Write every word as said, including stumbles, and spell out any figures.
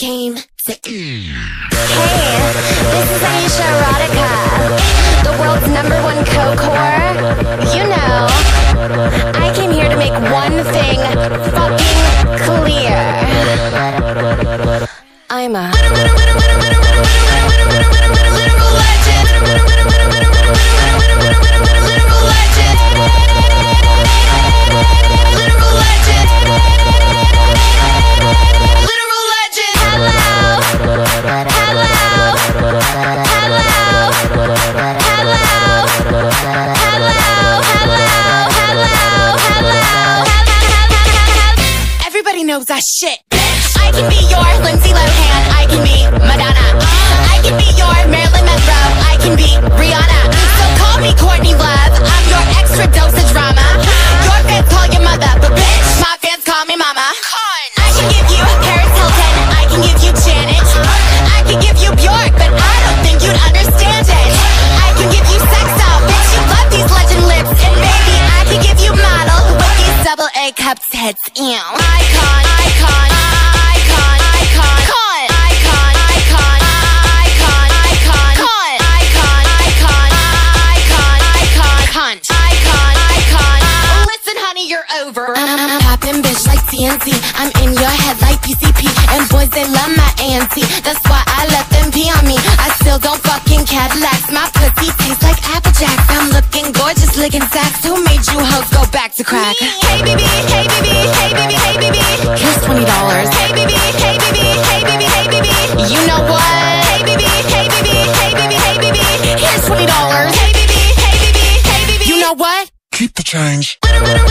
came to Hey, this is Aisha Erotica, the world's number one coke whore. You know, I came here to make one thing fucking clear. I'm a knows that shit, bitch. I can be your Lindsay Lohan, I can be Madonna, I can be your Marilyn Monroe, I can be Rihanna. So call me Courtney Love, I'm your extra dose of drama. Your fans call your mother, but bitch, my fans call me mama. I can give you Paris Hilton, I can give you Janet, I can give you Bjork, but I don't think you'd understand it. I can give you sex doll, bitch, you love these legend lips, and maybe I can give you model with these double A cup tits. Ew. Icon, icon, icon, icon, con, icon, icon, icon, icon, con, icon, icon, icon, icon, cunt, icon, icon. Listen, honey, you're over. I'm poppin' bitch like T N T. I'm in your head like P C P, and boys they love my auntie. That's why I let them pee on me. I still don't fucking Cadillacs. My pussy tastes like Apple Jacks. I'm looking gorgeous, licking sacks. Who made you hoes go back to crack? Hey baby, hey baby, hey baby, hey baby. Here's twenty dollars. Hey baby, hey baby, hey baby, hey baby. You know what? Hey baby, hey baby, hey baby, hey baby. Here's twenty dollars. Hey baby, hey baby, hey baby. You know what? Keep the change.